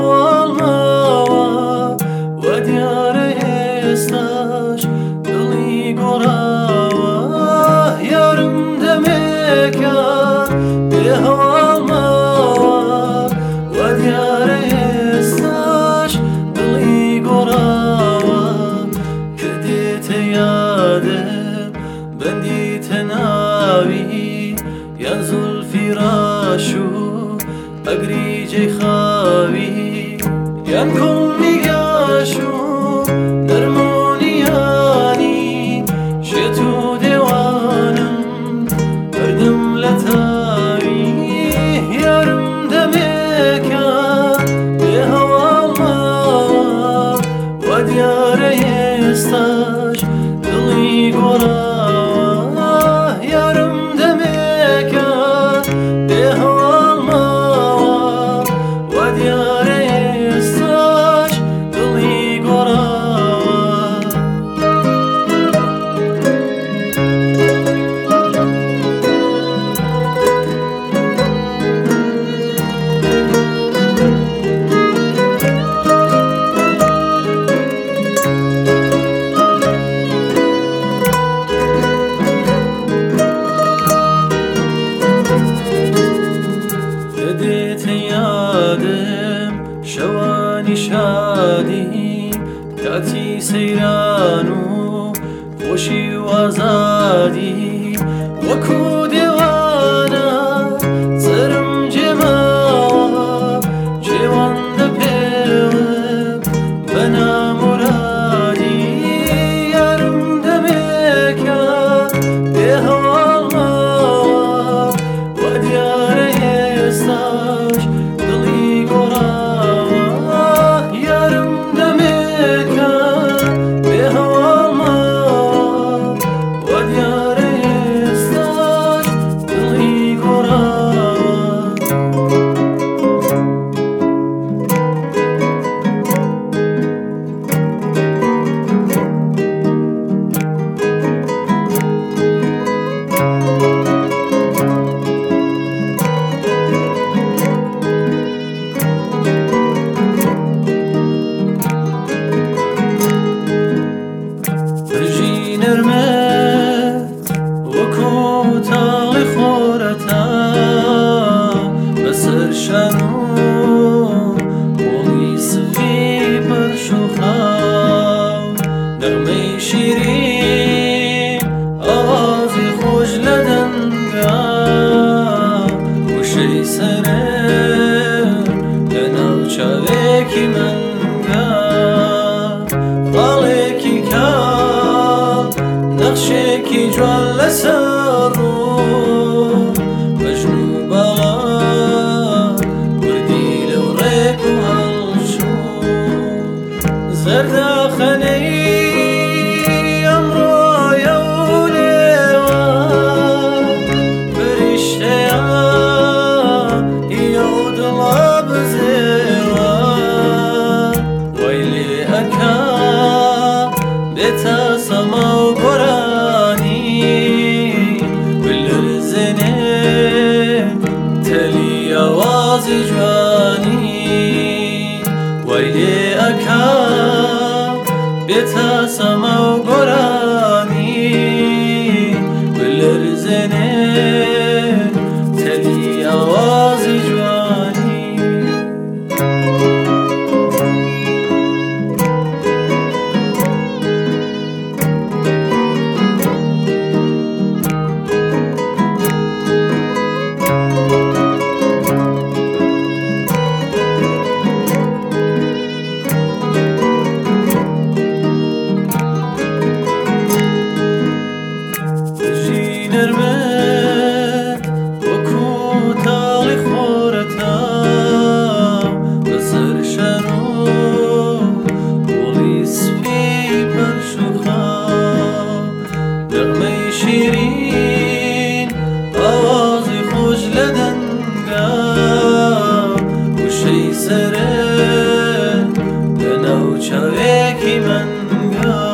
هەواڵماوە وە دیارە ئێستاش دڵی گۆڕاوە یارم دەمێکە بێ هەواڵماوە وە دیارە ئێستاش دڵی گۆڕاوە کردێتە یادم بەندیتە ناوی یان زولفی ڕاش و ئەگری جێی خاوی یان کوڵمی گاش و دەرمۆنیانی شێت و دێوانم بەردم لە تاوی یارم دەمێکە بێ هەواڵماوە وە دیارە ئێستاش دڵی گۆڕاوە یارم دەمێکە بێ هەواڵماوە وە دیارە ئێستاش دڵی گۆڕاوە دێتە یادم شەوانی شادی کاتی سەیران و خۆشی و ئازادی وەکو دێوانە سەرم جێماوە جێوەندە پێوە بە نامورادی یارم دەمێکە بێ هەواڵماوە وە دیارە ئێستاش دڵی گۆڕاوە یارم دەمێکە بێ هەواڵماوە وە دیارە ئێستاش دڵی گۆڕاوە برژی نەرمەت وەکو تاڵی خۆرەتە بەسەر شان و وڵی سفی بەرش و خاو نەغمەی شیرین ئاوازی خۆش لە دەنگا وشەی سەرم لە ناو چاوێکی مەنگا باڵێکی کاڵ نەخشێکی جوان لەسەر ڕوو مەژن و باڵا وردی لەو ڕێک و هەڵشوو زەرداخەنەی ئەمڕۆیە و لێوە فریشتەیە ئیە و دڵە بزێوە وەی لێ ئەکا بێتە سەما و گۆرانی بلەرزێنێ تەلی ئاوازی جوانی وەی لێ ئەکا بێتە سەما و گۆرانی بلەرزێنێ تەلی ئاوازی جوانی نەرمەت وەکو تاڵی خۆرەتە بەسەر شان و وڵی سپی بەرش و خاو نەغمەی شیرین ئاوازی خۆش لە دەنگا وشەی سەرم لە ناو چاوێکی مەنگا